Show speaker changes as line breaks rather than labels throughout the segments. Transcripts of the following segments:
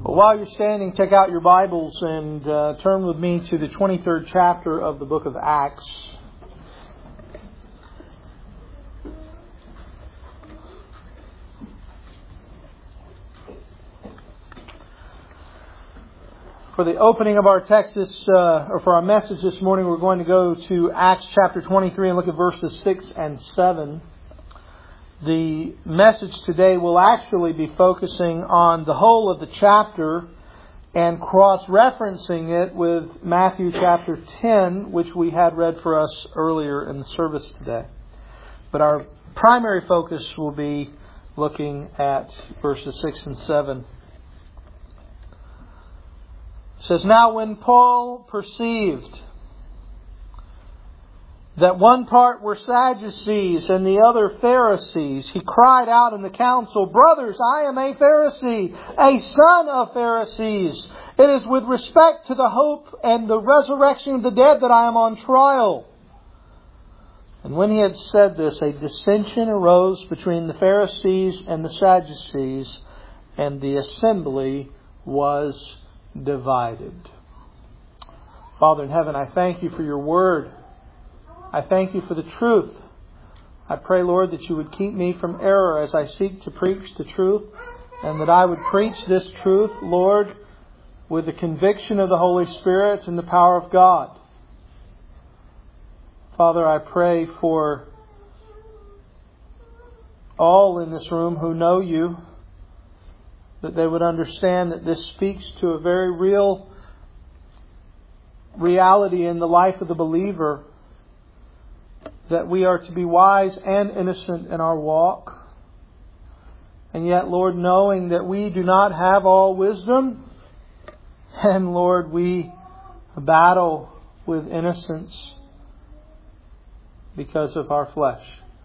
Well, while you're standing, take out your Bibles and turn with me to the 23rd chapter of the book of Acts. For the opening of our text, or for our message this morning, we're going to go to Acts chapter 23 and look at verses 6 and 7. The message today will actually be focusing on the whole of the chapter and cross-referencing it with Matthew chapter 10, which we had read for us earlier in the service today. But our primary focus will be looking at verses 6 and 7. It says, "Now when Paul perceived that one part were Sadducees and the other Pharisees, he cried out in the council, 'Brothers, I am a Pharisee, a son of Pharisees. It is with respect to the hope and the resurrection of the dead that I am on trial.' And when he had said this, a dissension arose between the Pharisees and the Sadducees, and the assembly was divided." Father in heaven, I thank you for your word. I thank you for the truth. I pray, Lord, that you would keep me from error as I seek to preach the truth, and that I would preach this truth, Lord, with the conviction of the Holy Spirit and the power of God. Father, I pray for all in this room who know you, that they would understand that this speaks to a very real reality in the life of the believer, that we are to be wise and innocent in our walk. And yet, Lord, knowing that we do not have all wisdom, and Lord, we battle with innocence because of our flesh.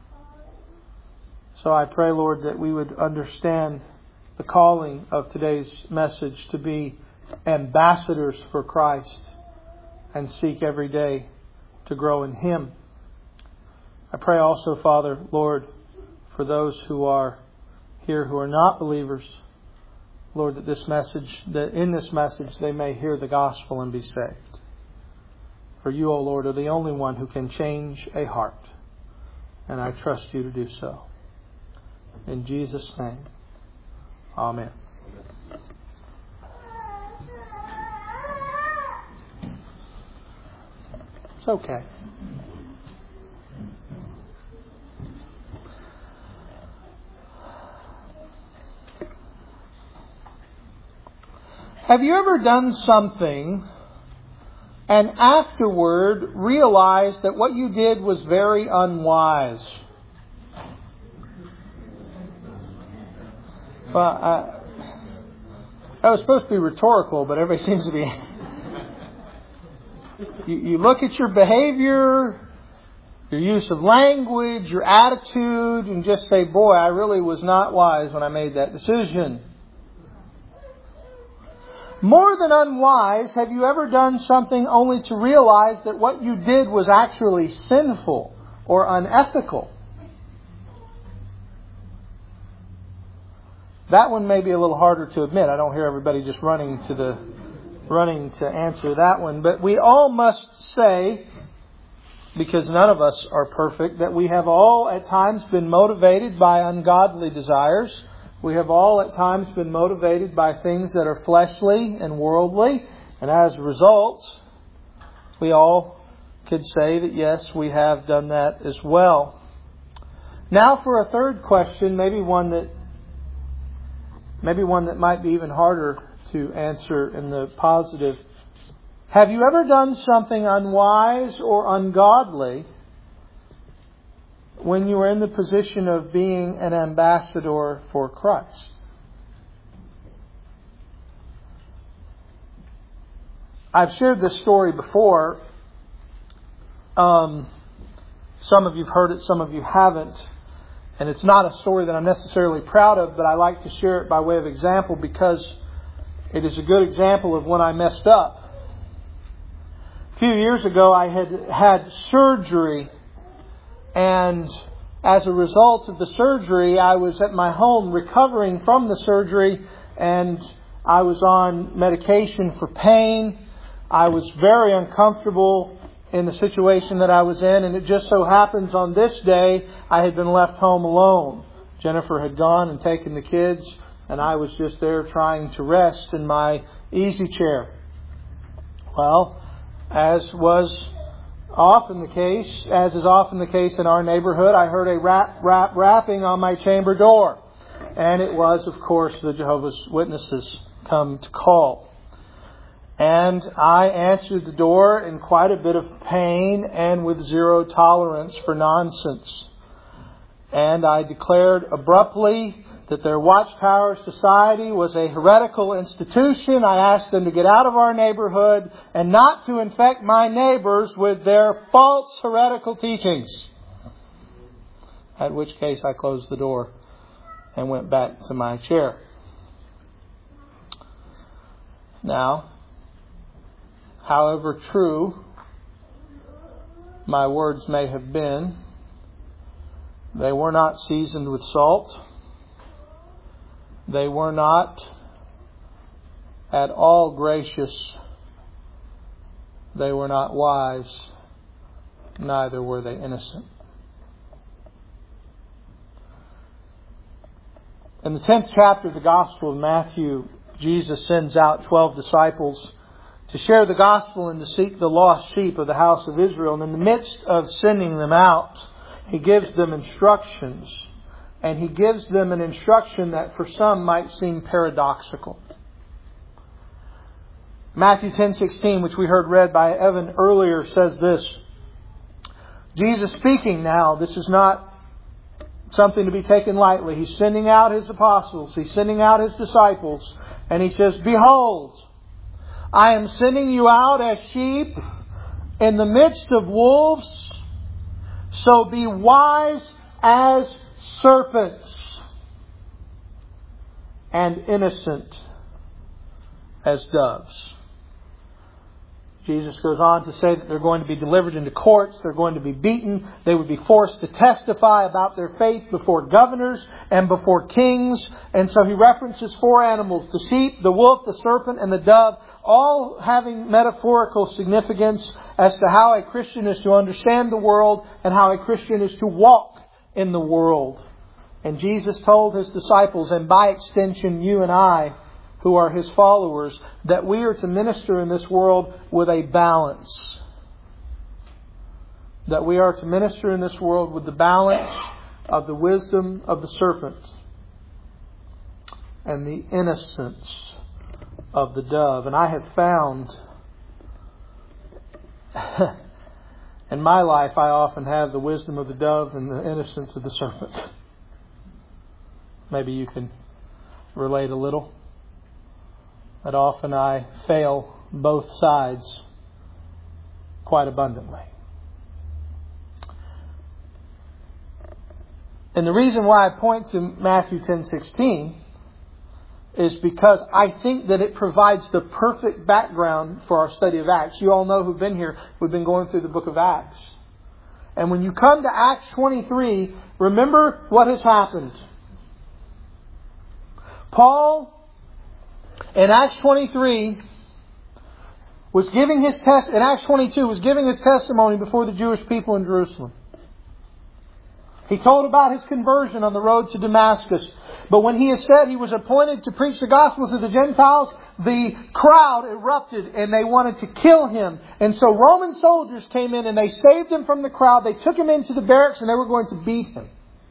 So I pray, Lord, that we would understand the calling of today's message to be ambassadors for Christ and seek every day to grow in Him. I pray also, Father, Lord, for those who are here who are not believers, Lord, that in this message they may hear the gospel and be saved. For you, O Lord, are the only one who can change a heart, and I trust you to do so. In Jesus' name, amen. It's okay. Have you ever done something and afterward realized that what you did was very unwise? Well, that was supposed to be rhetorical, but everybody seems to be... You look at your behavior, your use of language, your attitude, and just say, boy, I really was not wise when I made that decision. More than unwise, have you ever done something only to realize that what you did was actually sinful or unethical? That one may be a little harder to admit. I don't hear everybody just running to answer that one. But we all must say, because none of us are perfect, that we have all at times been motivated by ungodly desires. We have all at times been motivated by things that are fleshly and worldly. And as a result, we all could say that yes, we have done that as well. Now for a third question, maybe one that might be even harder to answer in the positive. Have you ever done something unwise or ungodly when you were in the position of being an ambassador for Christ? I've shared this story before. Some of you have heard it, some of you haven't. And it's not a story that I'm necessarily proud of, but I like to share it by way of example because it is a good example of when I messed up. A few years ago, I had surgery, and as a result of the surgery, I was at my home recovering from the surgery, and I was on medication for pain. I was very uncomfortable in the situation that I was in, and it just so happens on this day I had been left home alone. Jennifer had gone and taken the kids, and I was just there trying to rest in my easy chair. Well, as is often the case in our neighborhood, I heard a rapping on my chamber door. And it was, of course, the Jehovah's Witnesses come to call. And I answered the door in quite a bit of pain and with zero tolerance for nonsense. And I declared abruptly that their Watchtower Society was a heretical institution. I asked them to get out of our neighborhood and not to infect my neighbors with their false heretical teachings. At which case I closed the door and went back to my chair. Now, however true my words may have been, they were not seasoned with salt. They were not at all gracious. They were not wise. Neither were they innocent. In the 10th chapter of the Gospel of Matthew, Jesus sends out 12 disciples to share the gospel and to seek the lost sheep of the house of Israel. And in the midst of sending them out, He gives them instructions. And He gives them an instruction that for some might seem paradoxical. Matthew 10:16, which we heard read by Evan earlier, says this. Jesus speaking now, this is not something to be taken lightly. He's sending out His apostles. He's sending out His disciples. And He says, "Behold, I am sending you out as sheep in the midst of wolves. So be wise as serpents and innocent as doves." Jesus goes on to say that they're going to be delivered into courts. They're going to be beaten. They would be forced to testify about their faith before governors and before kings. And so He references 4 animals: the sheep, the wolf, the serpent, and the dove, all having metaphorical significance as to how a Christian is to understand the world and how a Christian is to walk in the world. And Jesus told His disciples, and by extension you and I, who are His followers, that we are to minister in this world with a balance. That we are to minister in this world with the balance of the wisdom of the serpent and the innocence of the dove. And I have found in my life I often have the wisdom of the dove and the innocence of the serpent. Maybe you can relate a little. That often I fail both sides quite abundantly. And the reason why I point to Matthew 10:16 is because I think that it provides the perfect background for our study of Acts. You all know who've been here, we've been going through the book of Acts. And when you come to Acts 23, remember what has happened. Paul, in Acts 23, was giving his in Acts 22 was giving his testimony before the Jewish people in Jerusalem. He told about his conversion on the road to Damascus. But when he has said he was appointed to preach the gospel to the Gentiles, the crowd erupted and they wanted to kill him. And so Roman soldiers came in and they saved him from the crowd. They took him into the barracks and they were going to beat him.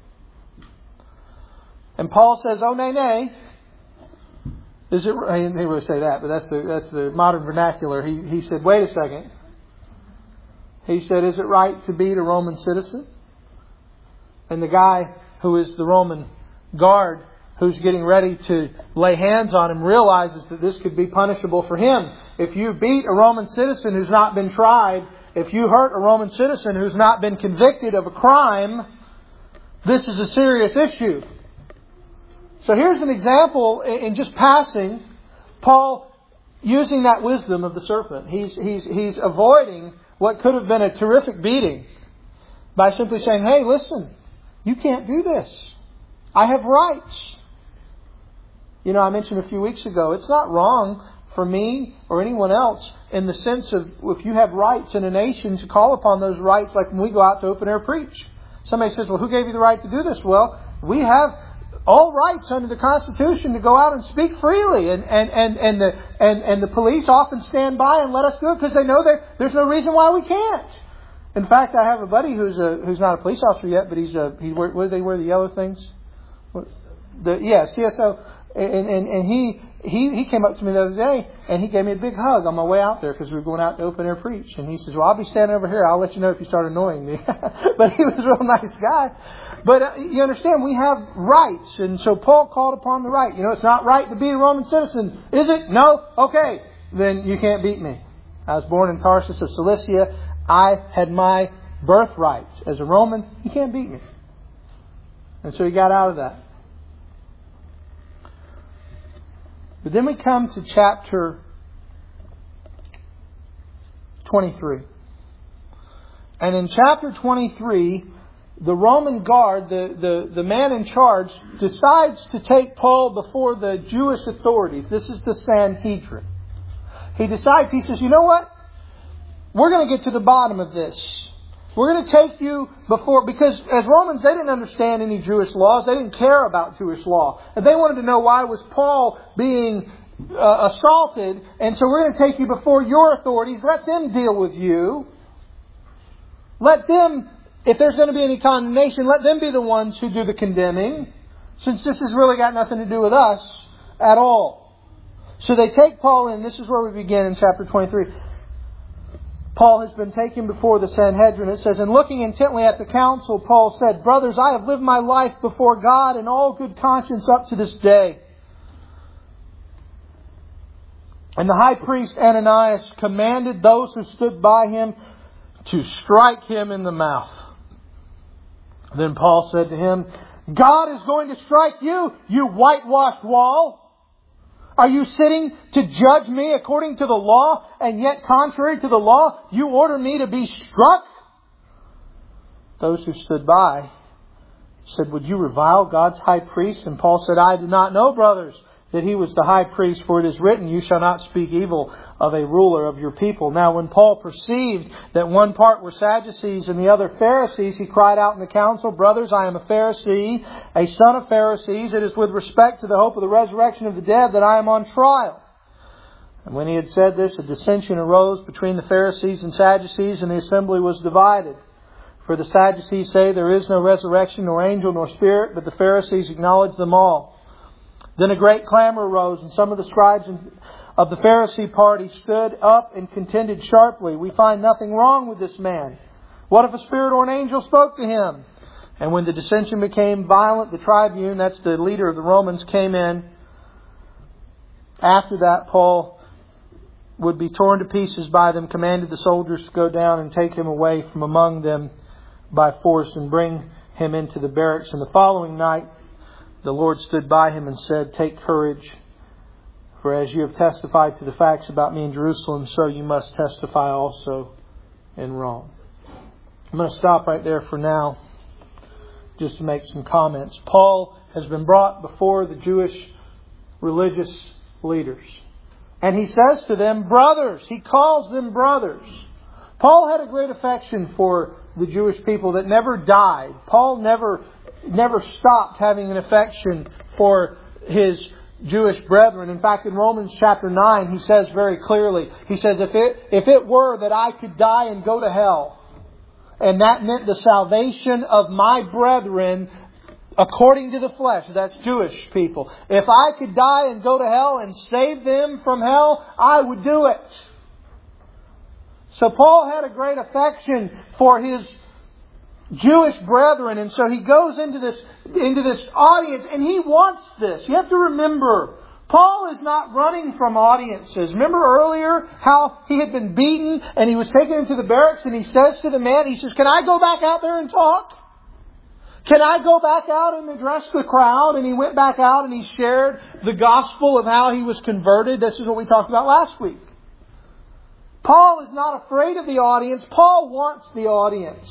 And Paul says, "Oh, nay, nay. Is it?" He didn't really say that, but that's the modern vernacular. He said, "Wait a second." He said, "Is it right to beat a Roman citizen?" And the guy who is the Roman guard who's getting ready to lay hands on him realizes that this could be punishable for him. If you beat a Roman citizen who's not been tried, if you hurt a Roman citizen who's not been convicted of a crime, this is a serious issue. So here's an example in just passing, Paul using that wisdom of the serpent. He's avoiding what could have been a terrific beating by simply saying, "Hey, listen, you can't do this. I have rights." I mentioned a few weeks ago, it's not wrong for me or anyone else in the sense of if you have rights in a nation to call upon those rights, like when we go out to open air preach. Somebody says, well, who gave you the right to do this? Well, we have all rights under the Constitution to go out and speak freely. And the police often stand by and let us do it because they know there's no reason why we can't. In fact, I have a buddy who's not a police officer yet, but where do they wear the yellow things? CSO. And he came up to me the other day and he gave me a big hug on my way out there because we were going out to open air preach. And he says, well, I'll be standing over here. I'll let you know if you start annoying me. But he was a real nice guy. But you understand, we have rights. And so Paul called upon the right. It's not right to be a Roman citizen. Is it? No? Okay. Then you can't beat me. I was born in Tarsus of Cilicia. I had my birthright. As a Roman, you can't beat me. And so he got out of that. But then we come to chapter 23. And in chapter 23, the Roman guard, the man in charge, decides to take Paul before the Jewish authorities. This is the Sanhedrin. He says, you know what? We're going to get to the bottom of this. We're going to take you before, because as Romans, they didn't understand any Jewish laws. They didn't care about Jewish law. And they wanted to know why was Paul being assaulted. And so we're going to take you before your authorities. Let them deal with you. Let them, if there's going to be any condemnation, let them be the ones who do the condemning. Since this has really got nothing to do with us at all. So they take Paul in. This is where we begin in chapter 23. Paul has been taken before the Sanhedrin. It says, and looking intently at the council, Paul said, brothers, I have lived my life before God in all good conscience up to this day. And the high priest Ananias commanded those who stood by him to strike him in the mouth. Then Paul said to him, God is going to strike you, you whitewashed wall. Are you sitting to judge me according to the law, and yet contrary to the law, you order me to be struck? Those who stood by said, would you revile God's high priest? And Paul said, I do not know, brothers, that he was the high priest, for it is written, you shall not speak evil of a ruler of your people. Now when Paul perceived that one part were Sadducees and the other Pharisees, he cried out in the council, brothers, I am a Pharisee, a son of Pharisees. It is with respect to the hope of the resurrection of the dead that I am on trial. And when he had said this, a dissension arose between the Pharisees and Sadducees, and the assembly was divided. For the Sadducees say there is no resurrection, nor angel, nor spirit, but the Pharisees acknowledge them all. Then a great clamor arose, and some of the scribes of the Pharisee party stood up and contended sharply. We find nothing wrong with this man. What if a spirit or an angel spoke to him? And when the dissension became violent, the tribune, that's the leader of the Romans, came in. After that, Paul would be torn to pieces by them, commanded the soldiers to go down and take him away from among them by force and bring him into the barracks. And the following night, the Lord stood by him and said, take courage, for as you have testified to the facts about me in Jerusalem, so you must testify also in Rome. I'm going to stop right there for now, just to make some comments. Paul has been brought before the Jewish religious leaders. And he says to them, brothers. He calls them brothers. Paul had a great affection for the Jewish people that never died. Paul never stopped having an affection for his Jewish brethren. In fact, in Romans chapter 9, he says very clearly, he says, if it were that I could die and go to hell, and that meant the salvation of my brethren according to the flesh, that's Jewish people. If I could die and go to hell and save them from hell, I would do it. So Paul had a great affection for his Jewish brethren, and so he goes into this audience, and he wants this. You have to remember, Paul is not running from audiences. Remember earlier how he had been beaten and he was taken into the barracks, and he says to the man, he says, can I go back out there and talk? Can I go back out and address the crowd? And he went back out and he shared the gospel of how he was converted. This is what we talked about last week. Paul is not afraid of the audience. Paul wants the audience.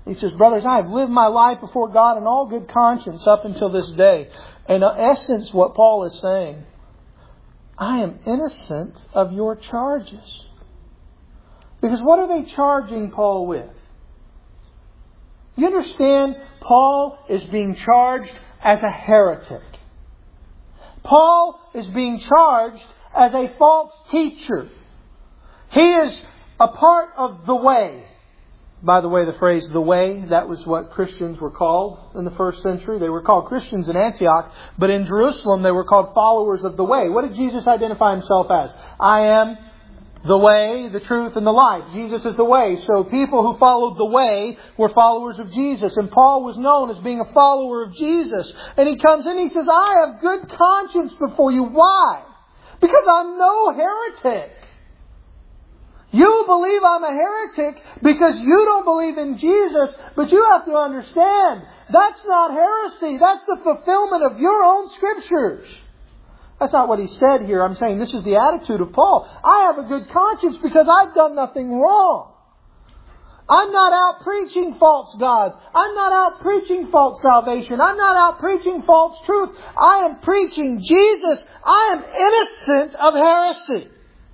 He says, brothers, I have lived my life before God in all good conscience up until this day. In essence, what Paul is saying, I am innocent of your charges. Because what are they charging Paul with? You understand, Paul is being charged as a heretic. Paul is being charged as a false teacher. He is a part of the way. By the way, the phrase "the way," that was what Christians were called in the first century. They were called Christians in Antioch, but in Jerusalem they were called followers of the way. What did Jesus identify Himself as? I am the way, the truth, and the life. Jesus is the way. So people who followed the way were followers of Jesus. And Paul was known as being a follower of Jesus. And he comes in and he says, I have good conscience before you. Why? Because I'm no heretic. You believe I'm a heretic because you don't believe in Jesus, but you have to understand, that's not heresy. That's the fulfillment of your own Scriptures. That's not what he said here. I'm saying this is the attitude of Paul. I have a good conscience because I've done nothing wrong. I'm not out preaching false gods. I'm not out preaching false salvation. I'm not out preaching false truth. I am preaching Jesus. I am innocent of heresy.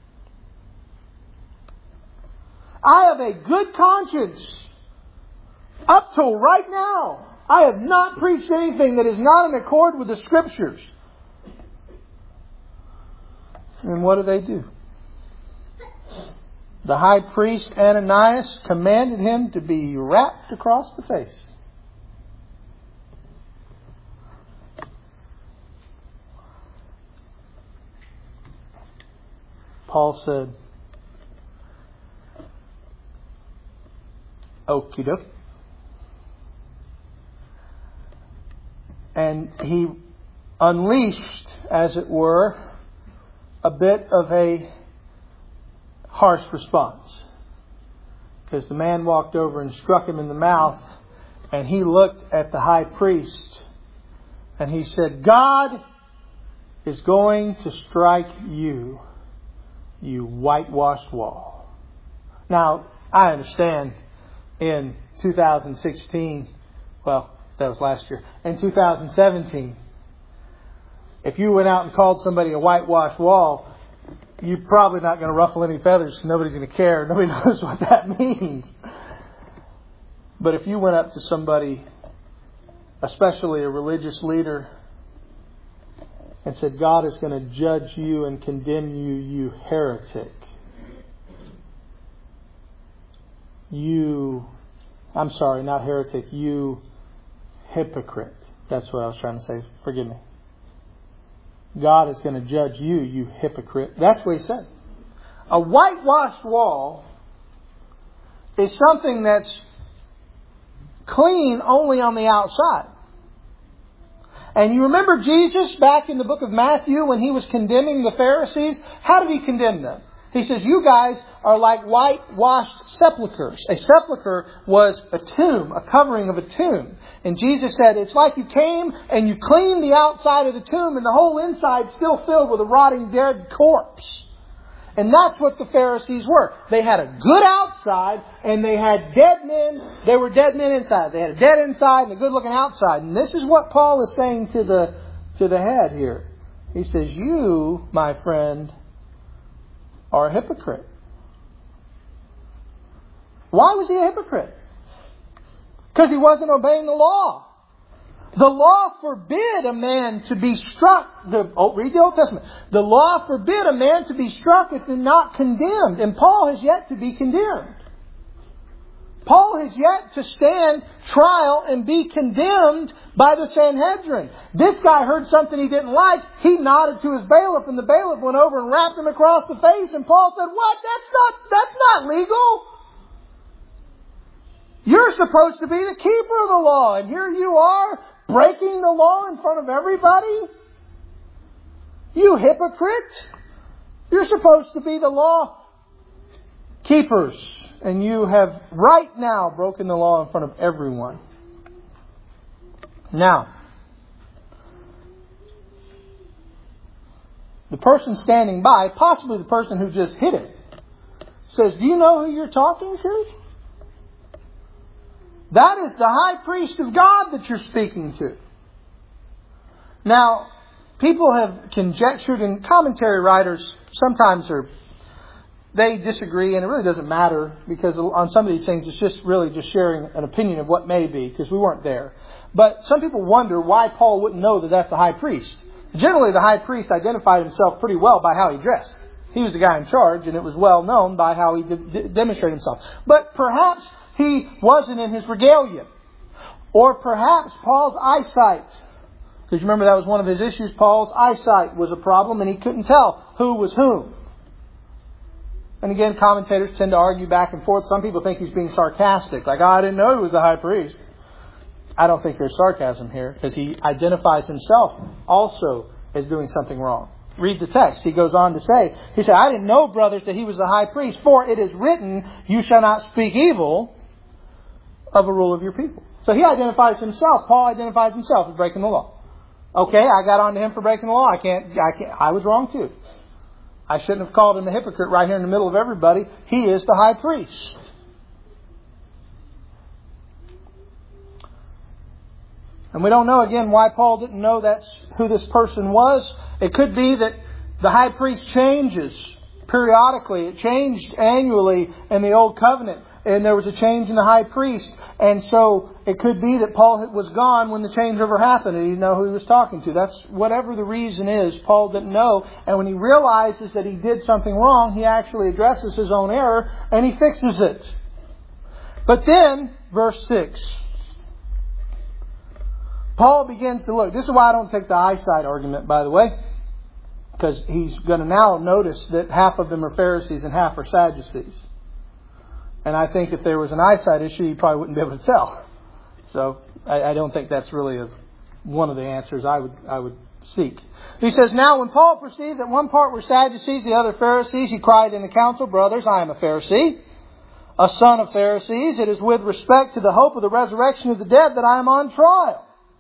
I have a good conscience. Up till right now, I have not preached anything that is not in accord with the Scriptures. And what do? The high priest Ananias commanded him to be rapped across the face. Paul said, okie doke. And he unleashed, as it were, a bit of a harsh response. Because the man walked over and struck him in the mouth, and he looked at the high priest and he said, God is going to strike you, you whitewashed wall. Now, I understand in 2016, well, that was last year, in 2017, if you went out and called somebody a whitewashed wall, you're probably not going to ruffle any feathers. Nobody's going to care. Nobody knows what that means. But if you went up to somebody, especially a religious leader, and said, God is going to judge you and condemn you, you heretic. You hypocrite. That's what I was trying to say. Forgive me. God is going to judge you, you hypocrite. That's what he said. A whitewashed wall is something that's clean only on the outside. And you remember Jesus back in the book of Matthew when he was condemning the Pharisees? How did he condemn them? He says, you guys are like whitewashed sepulchres. A sepulchre was a tomb, a covering of a tomb. And Jesus said, it's like you came and you cleaned the outside of the tomb and the whole inside still filled with a rotting dead corpse. And that's what the Pharisees were. They had a good outside and they had dead men. They were dead men inside. They had a dead inside and a good looking outside. And this is what Paul is saying to the head here. He says, you, my friend, are a hypocrite. Why was he a hypocrite? Because he wasn't obeying the law. The law forbid a man to be struck. Read the Old Testament. The law forbid a man to be struck if they're not condemned. And Paul has yet to be condemned. Paul has yet to stand trial and be condemned by the Sanhedrin. This guy heard something he didn't like. He nodded to his bailiff, and the bailiff went over and rapped him across the face. And Paul said, "What? That's not legal. You're supposed to be the keeper of the law, and here you are breaking the law in front of everybody? You hypocrite! You're supposed to be the law keepers, and you have right now broken the law in front of everyone." Now, the person standing by, possibly the person who just hit it, says, "Do you know who you're talking to?" That is the high priest of God that you're speaking to. Now, people have conjectured, and commentary writers sometimes they disagree, and it really doesn't matter, because on some of these things it's just really just sharing an opinion of what may be, because we weren't there. But some people wonder why Paul wouldn't know that that's the high priest. Generally, the high priest identified himself pretty well by how he dressed. He was the guy in charge, and it was well known by how he demonstrated himself. But perhaps he wasn't in his regalia. Or perhaps Paul's eyesight. Because you remember that was one of his issues. Paul's eyesight was a problem, and he couldn't tell who was whom. And again, commentators tend to argue back and forth. Some people think he's being sarcastic. Like, I didn't know he was the high priest. I don't think there's sarcasm here, because he identifies himself also as doing something wrong. Read the text. He goes on to say, he said, I didn't know, brothers, that he was the high priest, for it is written, you shall not speak evil of a rule of your people. So he identifies himself. Paul identifies himself as breaking the law. Okay, I got on to him for breaking the law. I was wrong too. I shouldn't have called him a hypocrite right here in the middle of everybody. He is the high priest. And we don't know, again, why Paul didn't know that's who this person was. It could be that the high priest changes periodically. It changed annually in the Old Covenant. And there was a change in the high priest. And so it could be that Paul was gone when the changeover happened and he didn't know who he was talking to. That's whatever the reason is, Paul didn't know. And when he realizes that he did something wrong, he actually addresses his own error and he fixes it. But then, verse 6. Paul begins to look. This is why I don't take the eyesight argument, by the way. Because he's going to now notice that half of them are Pharisees and half are Sadducees. And I think if there was an eyesight issue, you probably wouldn't be able to tell. So I don't think that's really one of the answers I would seek. He says, now when Paul perceived that one part were Sadducees, the other Pharisees, he cried in the council, brothers, I am a Pharisee, a son of Pharisees. It is with respect to the hope of the resurrection of the dead that I am on trial.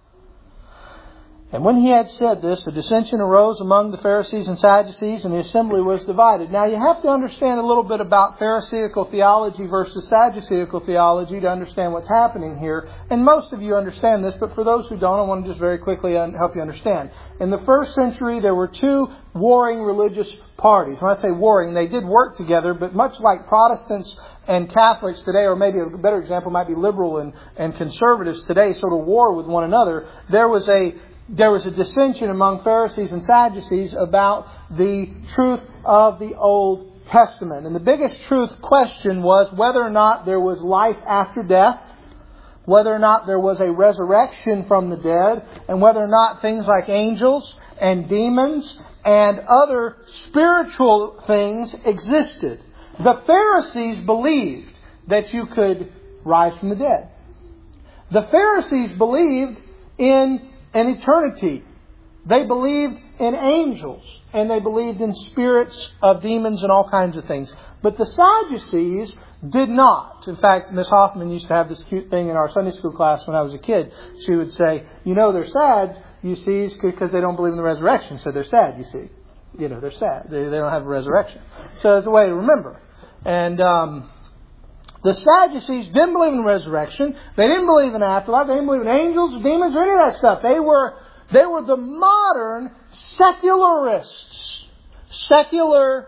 And when he had said this, a dissension arose among the Pharisees and Sadducees, and the assembly was divided. Now you have to understand a little bit about Pharisaical theology versus Sadduceical theology to understand what's happening here. And most of you understand this, but for those who don't, I want to just very quickly help you understand. In the first century, there were two warring religious parties. When I say warring, they did work together, but much like Protestants and Catholics today, or maybe a better example might be liberal and conservatives today, sort of war with one another, there was a dissension among Pharisees and Sadducees about the truth of the Old Testament. And the biggest truth question was whether or not there was life after death, whether or not there was a resurrection from the dead, and whether or not things like angels and demons and other spiritual things existed. The Pharisees believed that you could rise from the dead. The Pharisees believed in an eternity. They believed in angels, and they believed in spirits of demons and all kinds of things. But the Sadducees did not. In fact, Miss Hoffman used to have this cute thing in our Sunday school class when I was a kid. She would say, they're sad, you see, because they don't believe in the resurrection, so they're sad, you see. They're sad. They don't have a resurrection. So it's a way to remember. And the Sadducees didn't believe in resurrection. They didn't believe in afterlife. They didn't believe in angels or demons or any of that stuff. They were the modern secularists. Secular,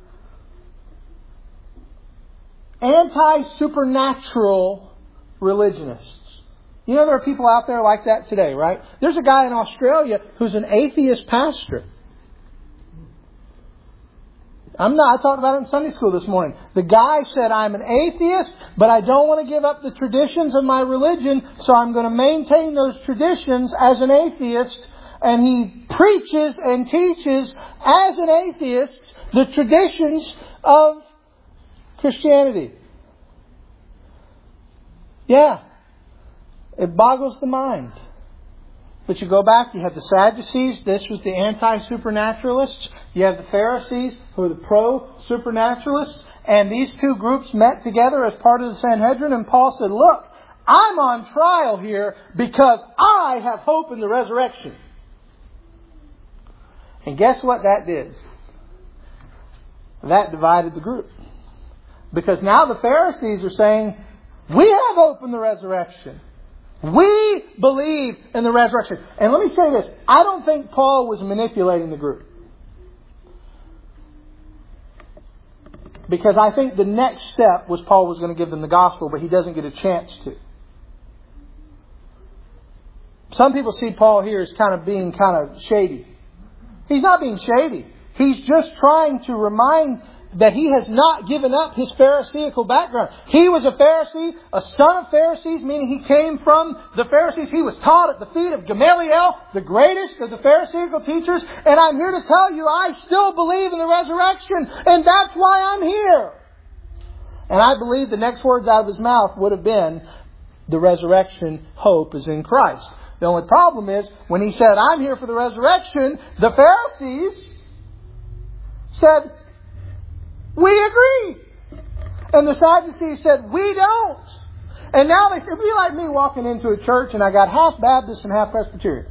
anti-supernatural religionists. There are people out there like that today, right? There's a guy in Australia who's an atheist pastor. I talked about it in Sunday school this morning. The guy said, I'm an atheist, but I don't want to give up the traditions of my religion, so I'm going to maintain those traditions as an atheist. And he preaches and teaches as an atheist the traditions of Christianity. Yeah. It boggles the mind. But you go back, you have the Sadducees, this was the anti-supernaturalists. You have the Pharisees, who are the pro-supernaturalists. And these two groups met together as part of the Sanhedrin. And Paul said, look, I'm on trial here because I have hope in the resurrection. And guess what that did? That divided the group. Because now the Pharisees are saying, We have hope in the resurrection. We believe in the resurrection. And let me say this. I don't think Paul was manipulating the group. Because I think the next step was Paul was going to give them the gospel, but he doesn't get a chance to. Some people see Paul here as kind of being kind of shady. He's not being shady. He's just trying to remind that he has not given up his Pharisaical background. He was a Pharisee, a son of Pharisees, meaning he came from the Pharisees. He was taught at the feet of Gamaliel, the greatest of the Pharisaical teachers. And I'm here to tell you, I still believe in the resurrection. And that's why I'm here. And I believe the next words out of his mouth would have been, the resurrection hope is in Christ. The only problem is, when he said, I'm here for the resurrection, the Pharisees said, we agree. And the Sadducees said, we don't. And now they said, it'd be like me walking into a church and I got half Baptists and half Presbyterians.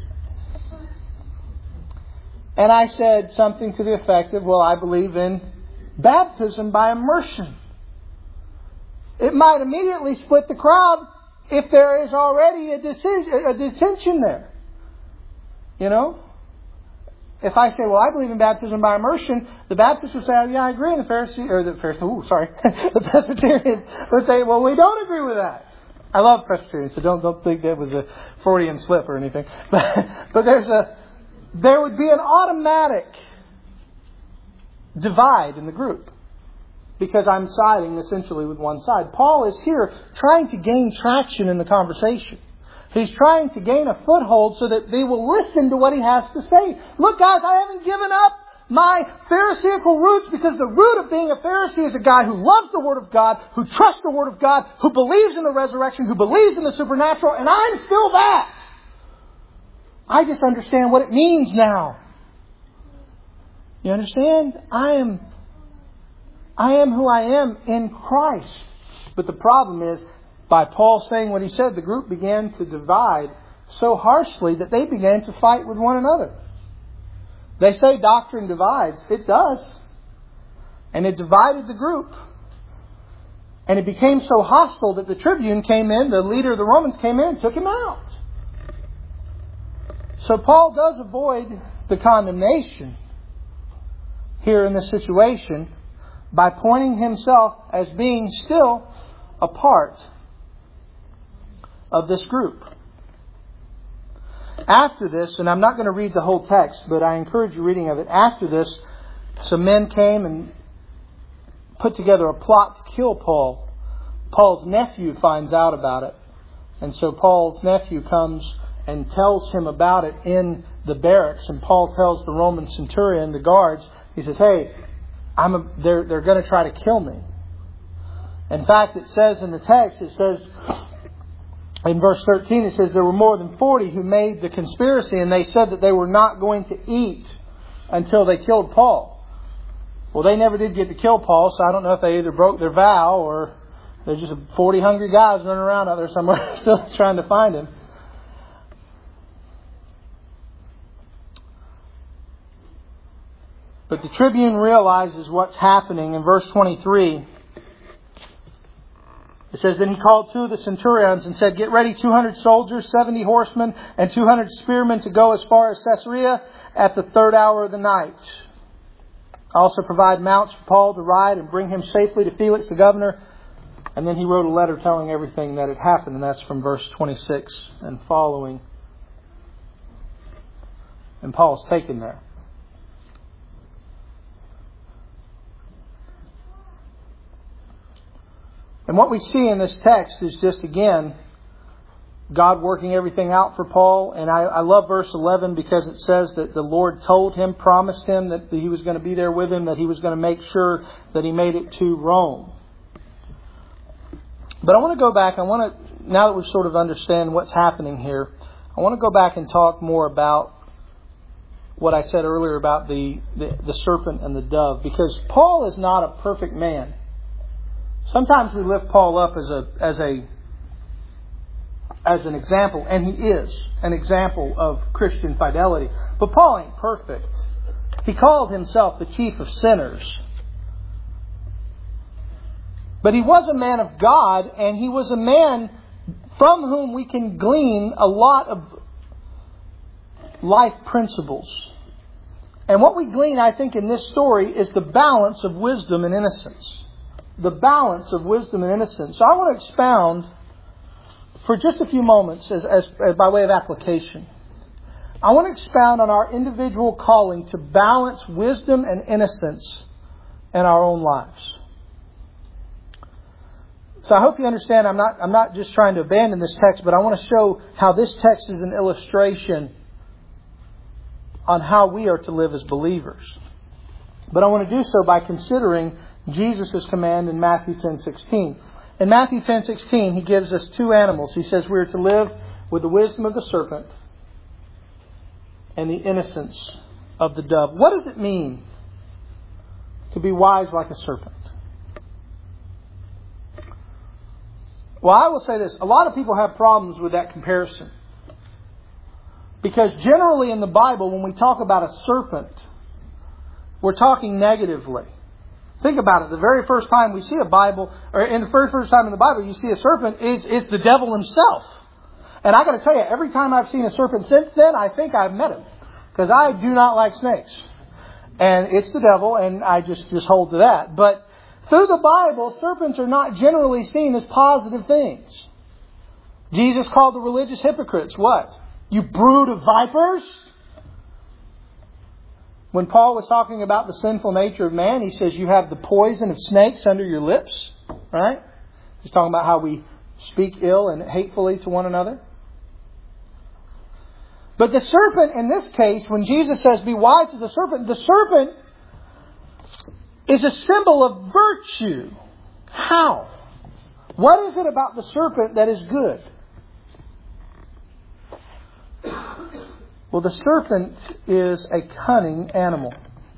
And I said something to the effect of, well, I believe in baptism by immersion. It might immediately split the crowd if there is already a dissension there. You know? If I say, well, I believe in baptism by immersion, the Baptists would say, oh, yeah, I agree. And the Presbyterian would say, well, we don't agree with that. I love Presbyterians, so don't think that was a Freudian slip or anything. But there would be an automatic divide in the group, because I'm siding essentially with one side. Paul is here trying to gain traction in the conversation. He's trying to gain a foothold so that they will listen to what he has to say. Look, guys, I haven't given up my Pharisaical roots, because the root of being a Pharisee is a guy who loves the Word of God, who trusts the Word of God, who believes in the resurrection, who believes in the supernatural, and I'm still that. I just understand what it means now. You understand? I am who I am in Christ. But the problem is, by Paul saying what he said, the group began to divide so harshly that they began to fight with one another. They say doctrine divides. It does. And it divided the group. And it became so hostile that the tribune came in, the leader of the Romans came in and took him out. So Paul does avoid the condemnation here in this situation by pointing himself as being still a part of this group. After this, and I'm not going to read the whole text, but I encourage you reading of it. After this, some men came and put together a plot to kill Paul. Paul's nephew finds out about it. And so Paul's nephew comes and tells him about it in the barracks. And Paul tells the Roman centurion, the guards, he says, hey, they're going to try to kill me. In fact, it says in the text, it says, in verse 13, it says, there were more than 40 who made the conspiracy, and they said that they were not going to eat until they killed Paul. Well, they never did get to kill Paul, so I don't know if they either broke their vow or they're just 40 hungry guys running around out there somewhere still trying to find him. But the tribune realizes what's happening. In verse 23, it says, then he called two of the centurions and said, get ready 200 soldiers, 70 horsemen, and 200 spearmen to go as far as Caesarea at the third hour of the night. Also provide mounts for Paul to ride and bring him safely to Felix the governor. And then he wrote a letter telling everything that had happened. And that's from verse 26 and following. And Paul's taken there. And what we see in this text is just, again, God working everything out for Paul. And I love verse 11 because it says that the Lord told him, promised him that he was going to be there with him, that he was going to make sure that he made it to Rome. But I want to go back. Now that we sort of understand what's happening here, I want to go back and talk more about what I said earlier about the serpent and the dove. Because Paul is not a perfect man. Sometimes we lift Paul up as an example, and he is an example of Christian fidelity. But Paul ain't perfect. He called himself the chief of sinners. But he was a man of God, and he was a man from whom we can glean a lot of life principles. And what we glean, I think, in this story is the balance of wisdom and innocence. The balance of wisdom and innocence. So I want to expound for just a few moments as by way of application. I want to expound on our individual calling to balance wisdom and innocence in our own lives. So I hope you understand I'm not just trying to abandon this text, but I want to show how this text is an illustration on how we are to live as believers. But I want to do so by considering Jesus' command in Matthew 10:16. In Matthew 10:16, He gives us two animals. He says we are to live with the wisdom of the serpent and the innocence of the dove. What does it mean to be wise like a serpent? Well, I will say this. A lot of people have problems with that comparison. Because generally in the Bible, when we talk about a serpent, we're talking negatively. Think about it. The very first time we see a Bible, or in the very first time in the Bible you see a serpent, it's the devil himself. And I got to tell you, every time I've seen a serpent since then, I think I've met him. Because I do not like snakes. And it's the devil, and I just hold to that. But through the Bible, serpents are not generally seen as positive things. Jesus called the religious hypocrites what? You brood of vipers? When Paul was talking about the sinful nature of man, he says you have the poison of snakes under your lips. Right? He's talking about how we speak ill and hatefully to one another. But the serpent, in this case, when Jesus says, be wise as the serpent is a symbol of virtue. How? What is it about the serpent that is good? Well, the serpent is a cunning animal.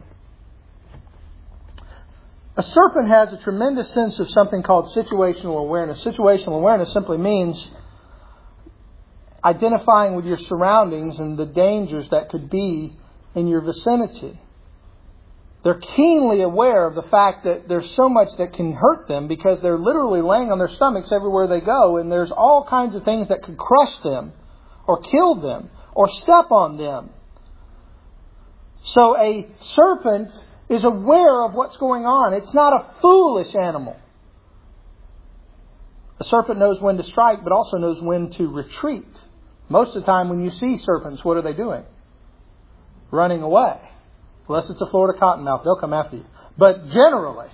A serpent has a tremendous sense of something called situational awareness. Situational awareness simply means identifying with your surroundings and the dangers that could be in your vicinity. They're keenly aware of the fact that there's so much that can hurt them because they're literally laying on their stomachs everywhere they go, and there's all kinds of things that could crush them or kill them or step on them. So a serpent is aware of what's going on. It's not a foolish animal. A serpent knows when to strike, but also knows when to retreat. Most of the time when you see serpents, what are they doing? Running away. Unless it's a Florida cottonmouth, they'll come after you. But generally,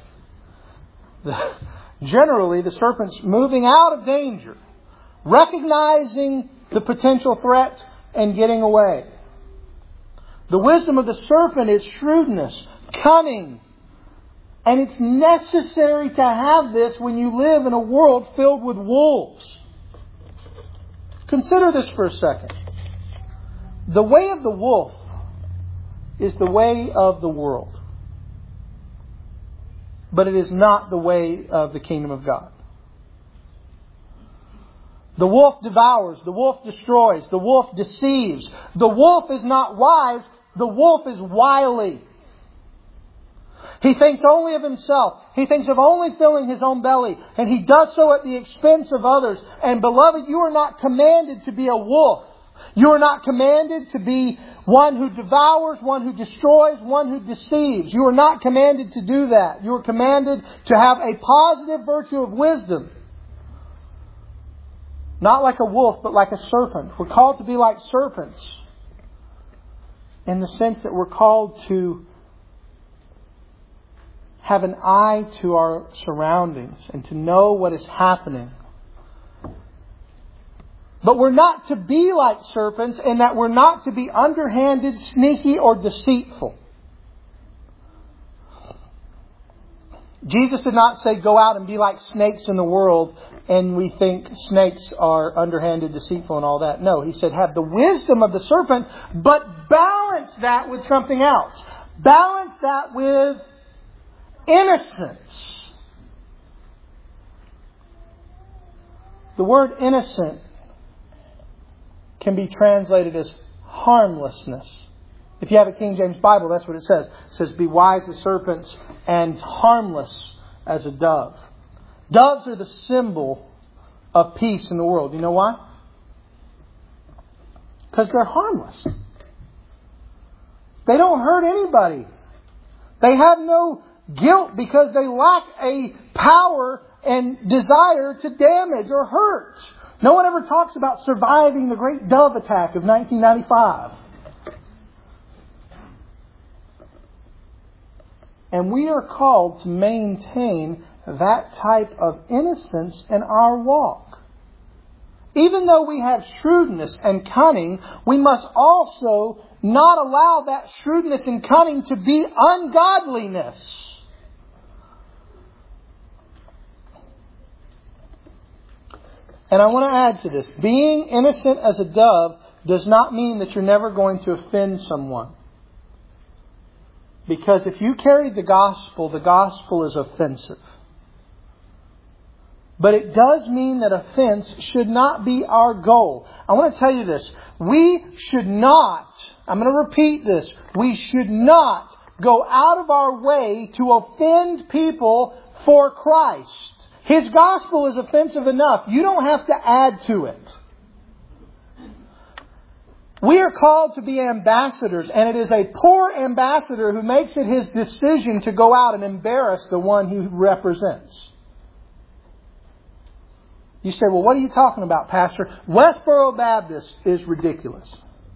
the serpent's moving out of danger, recognizing the potential threat and getting away. The wisdom of the serpent is shrewdness, cunning. And it's necessary to have this when you live in a world filled with wolves. Consider this for a second. The way of the wolf is the way of the world. But it is not the way of the kingdom of God. The wolf devours. The wolf destroys. The wolf deceives. The wolf is not wise. The wolf is wily. He thinks only of himself. He thinks of only filling his own belly. And he does so at the expense of others. And beloved, you are not commanded to be a wolf. You are not commanded to be one who devours, one who destroys, one who deceives. You are not commanded to do that. You are commanded to have a positive virtue of wisdom. Not like a wolf, but like a serpent. We're called to be like serpents. In the sense that we're called to have an eye to our surroundings and to know what is happening. But we're not to be like serpents in that we're not to be underhanded, sneaky, or deceitful. Jesus did not say go out and be like snakes in the world and we think snakes are underhanded, deceitful and all that. No, He said have the wisdom of the serpent, but balance that with something else. Balance that with innocence. The word innocent can be translated as harmlessness. If you have a King James Bible, that's what it says. It says, be wise as serpents and harmless as a dove. Doves are the symbol of peace in the world. You know why? Because they're harmless. They don't hurt anybody. They have no guilt because they lack a power and desire to damage or hurt. No one ever talks about surviving the great dove attack of 1995. And we are called to maintain that type of innocence in our walk. Even though we have shrewdness and cunning, we must also not allow that shrewdness and cunning to be ungodliness. And I want to add to this. Being innocent as a dove does not mean that you're never going to offend someone. Because if you carry the gospel is offensive. But it does mean that offense should not be our goal. I want to tell you this. We should not, I'm going to repeat this, we should not go out of our way to offend people for Christ. His gospel is offensive enough. You don't have to add to it. We are called to be ambassadors, and it is a poor ambassador who makes it his decision to go out and embarrass the one he represents. You say, well, what are you talking about, Pastor? Westboro Baptist is ridiculous.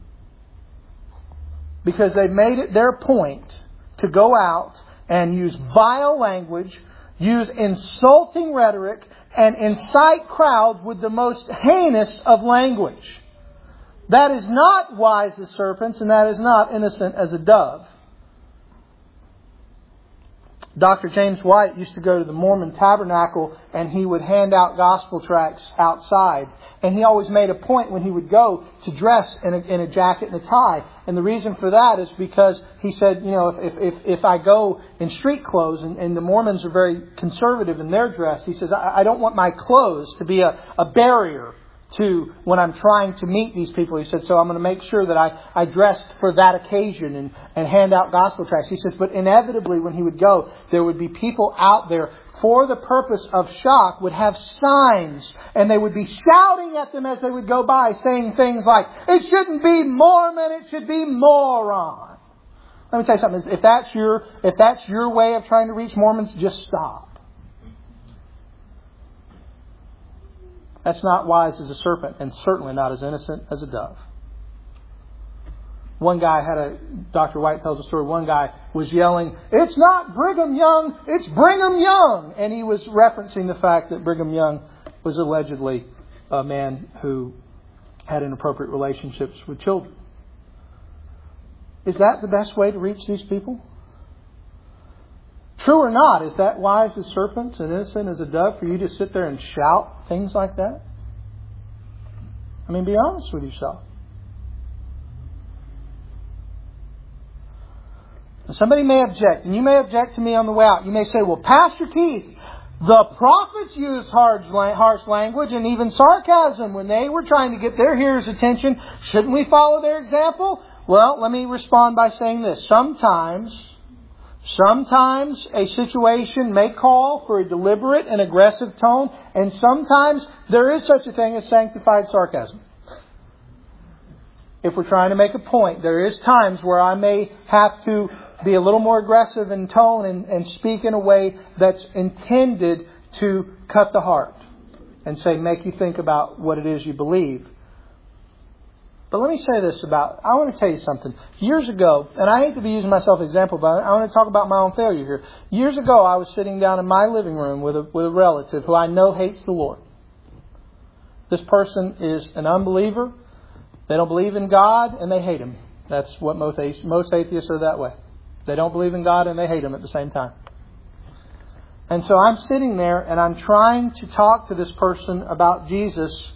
Because they've made it their point to go out and use vile language, use insulting rhetoric, and incite crowds with the most heinous of language. That is not wise as serpents, and that is not innocent as a dove. Dr. James White used to go to the Mormon Tabernacle and he would hand out gospel tracts outside. And he always made a point when he would go to dress in a jacket and a tie. And the reason for that is because he said, you know, if I go in street clothes, and the Mormons are very conservative in their dress, he says, I don't want my clothes to be a barrier to when I'm trying to meet these people. He said, so I'm going to make sure that I dressed for that occasion and hand out gospel tracts. He says, but inevitably when he would go, there would be people out there for the purpose of shock would have signs, and they would be shouting at them as they would go by, saying things like, it shouldn't be Mormon, it should be moron. Let me tell you something. If that's your way of trying to reach Mormons, just stop. That's not wise as a serpent, and certainly not as innocent as a dove. One guy Dr. White tells a story, one guy was yelling, it's not Brigham Young, it's Brigham Young! And he was referencing the fact that Brigham Young was allegedly a man who had inappropriate relationships with children. Is that the best way to reach these people? True or not, is that wise as serpents and innocent as a dove for you to sit there and shout things like that? I mean, be honest with yourself. Somebody may object, and you may object to me on the way out. You may say, well, Pastor Keith, the prophets used harsh language and even sarcasm when they were trying to get their hearers' attention. Shouldn't we follow their example? Well, let me respond by saying this. Sometimes a situation may call for a deliberate and aggressive tone, and sometimes there is such a thing as sanctified sarcasm. If we're trying to make a point, there is times where I may have to be a little more aggressive in tone and speak in a way that's intended to cut the heart and make you think about what it is you believe. But let me say this I want to tell you something. Years ago, and I hate to be using myself as an example, but I want to talk about my own failure here. Years ago, I was sitting down in my living room with a relative who I know hates the Lord. This person is an unbeliever. They don't believe in God, and they hate Him. That's what most atheists are that way. They don't believe in God, and they hate Him at the same time. And so I'm sitting there, and I'm trying to talk to this person about Jesus.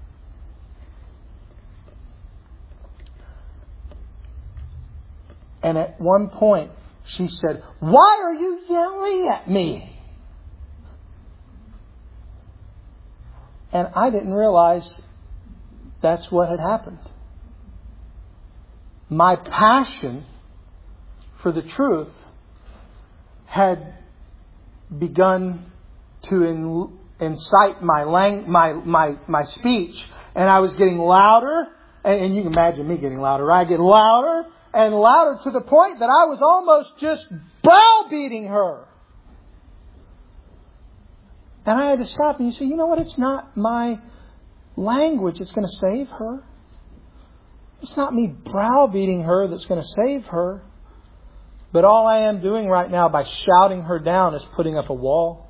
And at one point, she said, why are you yelling at me? And I didn't realize that's what had happened. My passion for the truth had begun to incite my speech. And I was getting louder. And you can imagine me getting louder. I get louder and louder to the point that I was almost just browbeating her. And I had to stop and you say, you know what? It's not my language that's going to save her. It's not me browbeating her that's going to save her. But all I am doing right now by shouting her down is putting up a wall.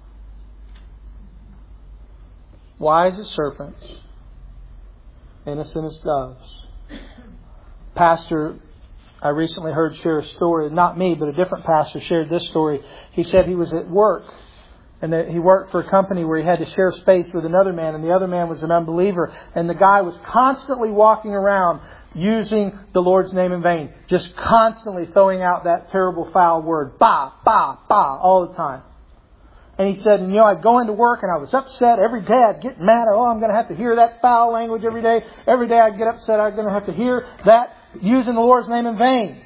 Wise as serpents, innocent as doves. Pastor, I recently heard share a story, not me, but a different pastor shared this story. He said he was at work and that he worked for a company where he had to share space with another man, and the other man was an unbeliever, and the guy was constantly walking around using the Lord's name in vain, just constantly throwing out that terrible foul word, bah, bah, bah, all the time. And he said, I'd go into work and I was upset every day. I'd get mad. I'm going to have to hear that foul language every day. Every day I'd get upset. I'm going to have to hear that using the Lord's name in vain.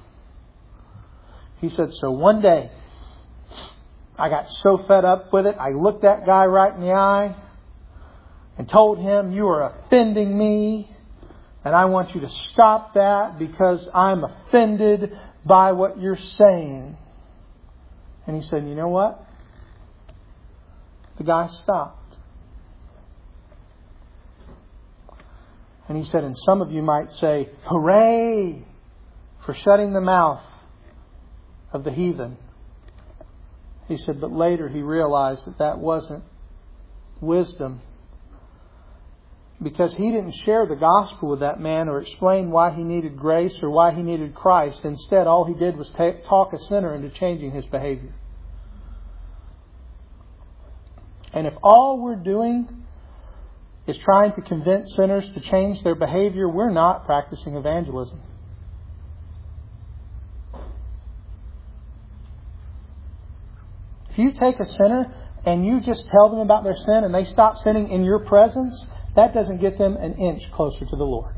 He said, so one day I got so fed up with it. I looked that guy right in the eye and told him, you are offending me. And I want you to stop that because I'm offended by what you're saying. And he said, you know what? The guy stopped. And he said, and some of you might say, hooray for shutting the mouth of the heathen. He said, but later he realized that that wasn't wisdom. Because he didn't share the gospel with that man or explain why he needed grace or why he needed Christ. Instead, all he did was talk a sinner into changing his behavior. And if all we're doing is trying to convince sinners to change their behavior, we're not practicing evangelism. If you take a sinner and you just tell them about their sin and they stop sinning in your presence, that doesn't get them an inch closer to the Lord.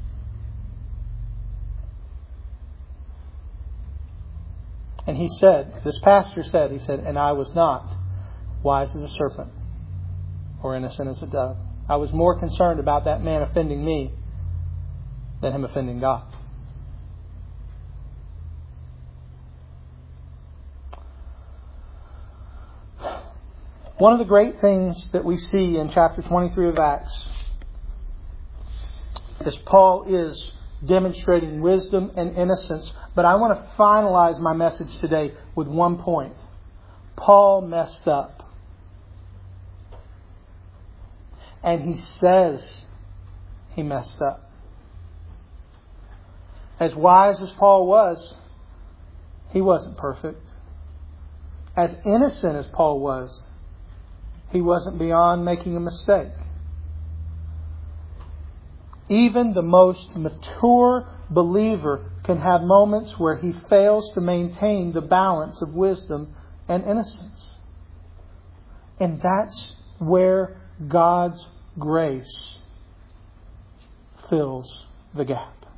And he said, this pastor said, and I was not wise as a serpent or innocent as a dove. I was more concerned about that man offending me than him offending God. One of the great things that we see in chapter 23 of Acts is Paul is demonstrating wisdom and innocence. But I want to finalize my message today with one point. Paul messed up. And he says he messed up. As wise as Paul was, he wasn't perfect. As innocent as Paul was, he wasn't beyond making a mistake. Even the most mature believer can have moments where he fails to maintain the balance of wisdom and innocence. And that's where God's grace fills the gap.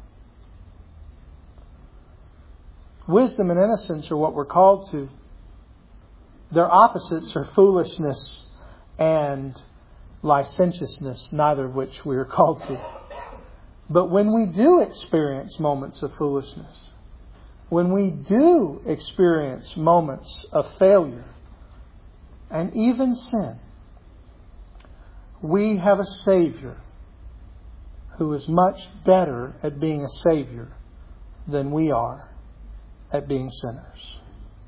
Wisdom and innocence are what we're called to. Their opposites are foolishness and licentiousness, neither of which we are called to. But when we do experience moments of foolishness, when we do experience moments of failure and even sin, we have a Savior who is much better at being a Savior than we are at being sinners.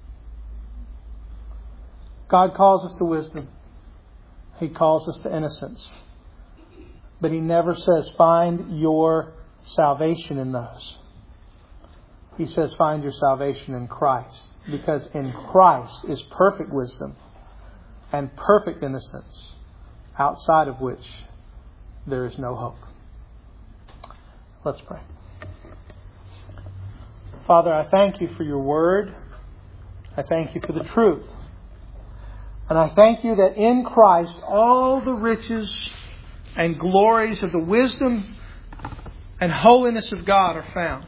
God calls us to wisdom. He calls us to innocence. But He never says, find your salvation in those. He says, find your salvation in Christ. Because in Christ is perfect wisdom and perfect innocence, outside of which there is no hope. Let's pray. Father, I thank You for Your word. I thank You for the truth. And I thank You that in Christ all the riches and glories of the wisdom and holiness of God are found.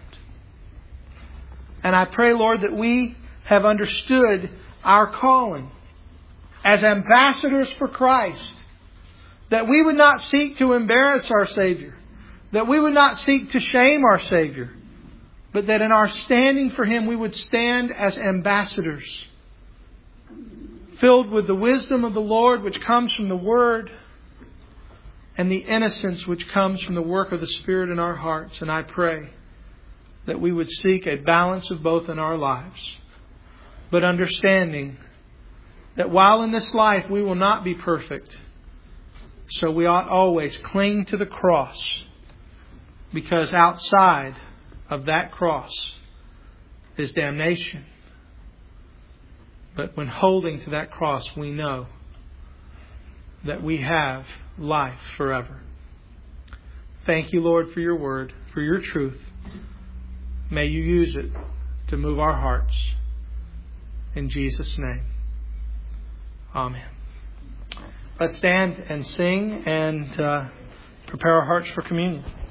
And I pray, Lord, that we have understood our calling. as ambassadors for Christ, that we would not seek to embarrass our Savior, that we would not seek to shame our Savior, but that in our standing for Him we would stand as ambassadors, filled with the wisdom of the Lord which comes from the Word, and the innocence which comes from the work of the Spirit in our hearts. And I pray that we would seek a balance of both in our lives, but understanding that while in this life we will not be perfect, so we ought always cling to the cross, because outside of that cross is damnation. But when holding to that cross, we know that we have life forever. Thank you, Lord, for your word, for your truth. May you use it to move our hearts. In Jesus' name. Amen. Let's stand and sing and prepare our hearts for communion.